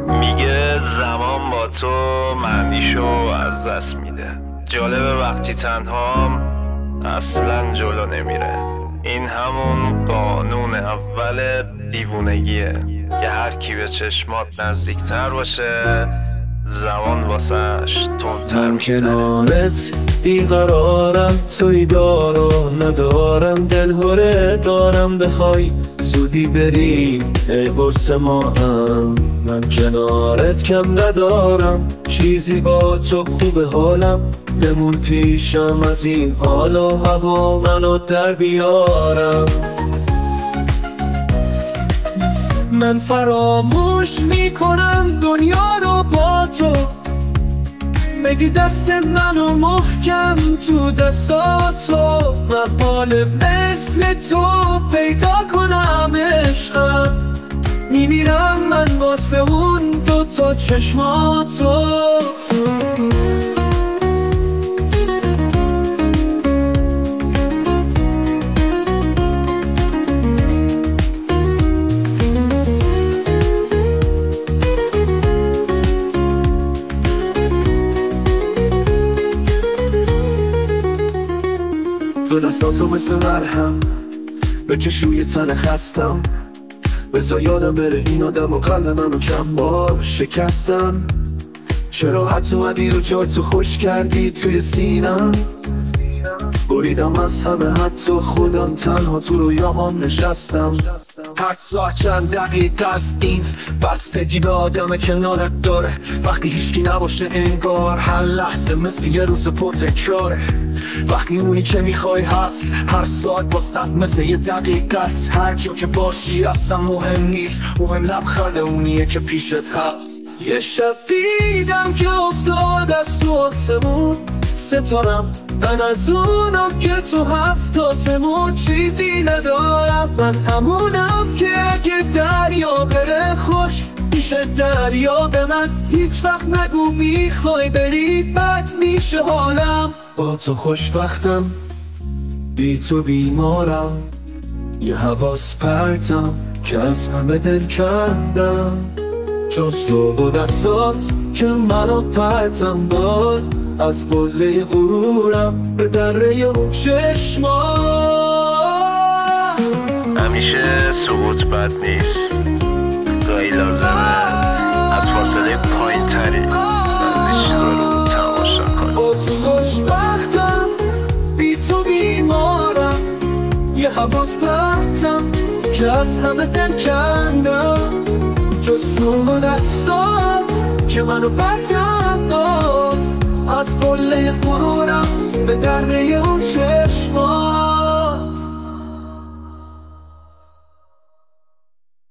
میگه زمان با تو معنیشو از دست میده. جالبه وقتی تنهام اصلا جلو نمیره. این همون قانون اول دیوونگیه که هر کی به چشمات نزدیکتر باشه زمان واسش تندتر میگذره. کنارت بیقرارم، توی دارو ندارم، دلهوره دارم بخوای زودی بریم ای برس ما هم. من کنارت کم ندارم، چیزی با تو خوبه حالم، بمون پیشم از این حال و هوا منو در بیارم. من فراموش میکنم دنیا رو با تو، بگی دست منو محکم تو دستاتو، من حال مثل تو پیدا کنم عشقم، میمیرم من واسه اون دوتا چشماتو. تو دستاتو مثل مرهم بکش روی تن خستم، بذار یادم بره این آدم و قلب منو چند بار شکستن. چرا حتی اومدی رو جا تو خوش کردی توی سینم، بریدم از همه حتی خودم، تنها تو رویاهام نشستم. هر ساعت چند دقیقه است این بستگی به آدم کنارت داره، وقتی هیچکی نباشه انگار هر لحظه مثل یه روز پرتکراره. وقتی اونی که میخوای هست هر ساعت واسه مثل یه دقیقه است، هر جا که باشی اصلا مهم نیست، مهم لبخند اونیه که پیشت هست. یه شب دیدم که افتاد از تو آسمون ستارم، من از اونم که تو هفت آسمون چیزی ندارم. من همونم که اگه دریا بره خوش میشه دریا به من، هیچ وقت نگو میخوای بری بد میشه حالم. با تو خوشبختم بی تو بیمارم، یه حواس پرتم که از همه دل کندم، جز تو و دستات که منو پرتم داد از قله غرورم به دره اون چشما. همیشه سقوط بد نیست، گاهی لازمه از فاصله پایین تری بعضی چیزا رو تماشا کنی. با تو خوشبختم بی تو بیمارم، یه حواس پرتم که از همه دل کندم، جز تو و دستات که منو پرتم داد از قله غرورم